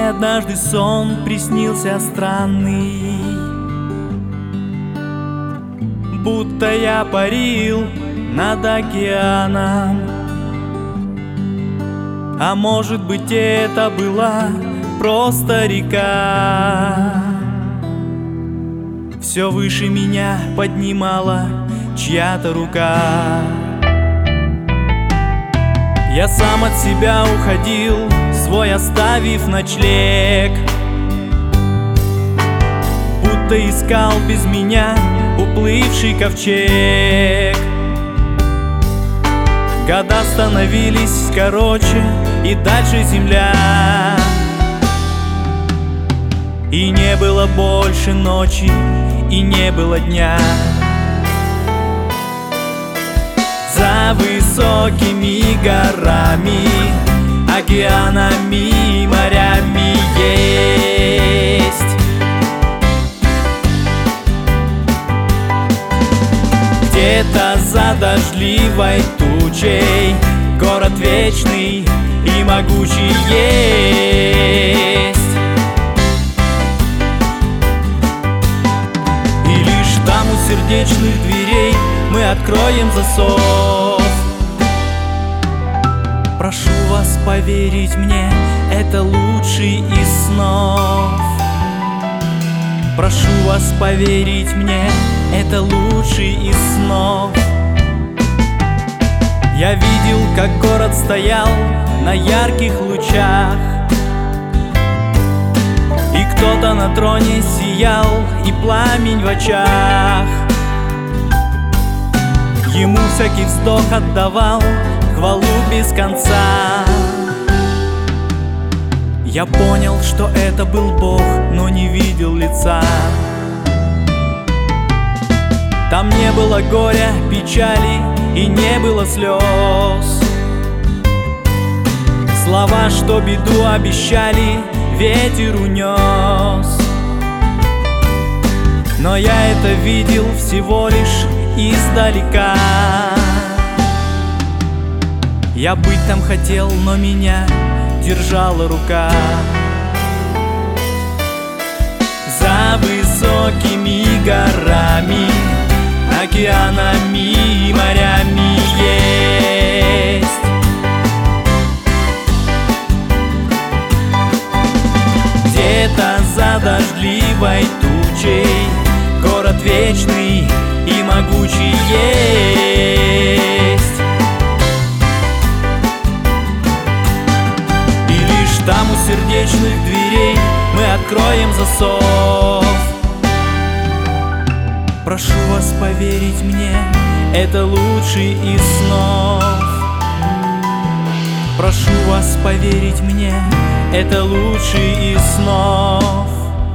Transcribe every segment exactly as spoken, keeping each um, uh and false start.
Мне однажды сон приснился странный, будто я парил над океаном. А может быть, это была просто река. Все выше меня поднимала чья-то рука. Я сам от себя уходил, свой оставив ночлег, будто искал без меня уплывший ковчег. Года становились короче, и дальше земля, и не было больше ночи, и не было дня. За высокими горами, океанами, морями есть где-то за дождливой тучей город вечный и могучий есть. И лишь там у сердечных дверей мы откроем засов. Прошу вас поверить мне, это лучший из снов. Прошу вас поверить мне, это лучший из снов. Я видел, как город стоял на ярких лучах, и кто-то на троне сиял, и пламень в очах. Ему всякий вздох отдавал хвалу без конца. Я понял, что это был Бог, но не видел лица. Там не было горя, печали и не было слез. Слова, что беду обещали, ветер унес. Но я это видел всего лишь издалека. Я быть там хотел, но меня держала рука. За высокими горами, океанами и морями есть где-то за дождливой тучей город вечный и могучий есть. И лишь там у сердечных дверей мы откроем засов. Прошу вас поверить мне, это лучший из снов. Прошу вас поверить мне, это лучший из снов.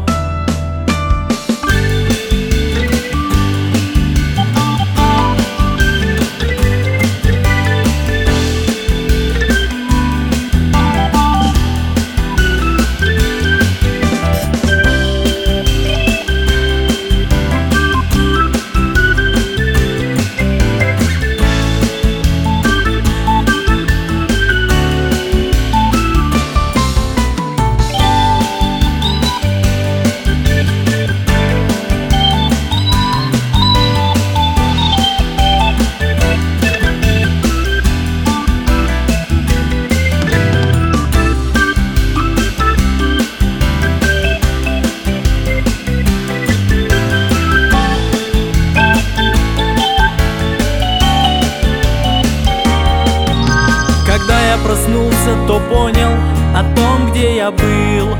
Когда я проснулся, то понял о том, где я был.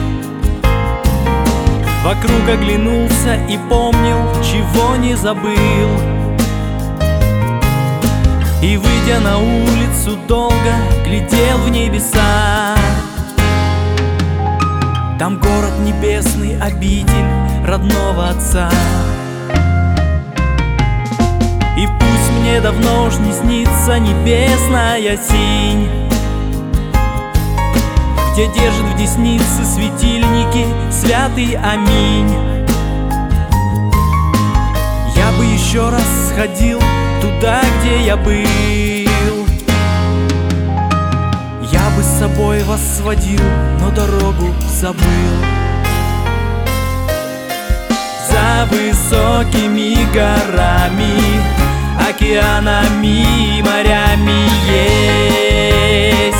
Вокруг оглянулся и помнил, чего не забыл. И, выйдя на улицу, долго глядел в небеса. Там город небесный, обитель родного Отца. И пусть мне давно уж не снится небесная синь, где держит в деснице светильники святый Аминь. Я бы еще раз сходил туда, где я был. Я бы с собой вас сводил, но дорогу забыл. За высокими горами, океанами и морями есть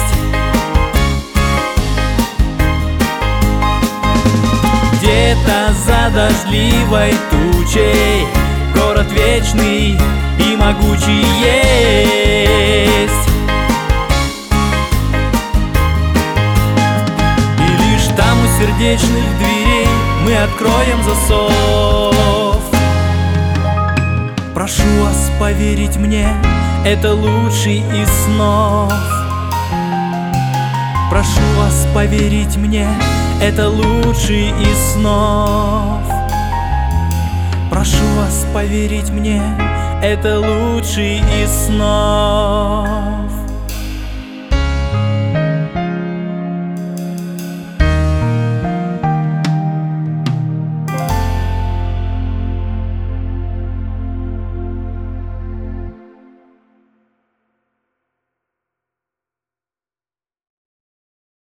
где-то за дождливой тучей город вечный и могучий есть. И лишь там у сердечных дверей мы откроем засов. Прошу вас поверить мне, это лучший из снов. Прошу вас поверить мне, это лучший из снов. Прошу вас поверить мне, это лучший из снов.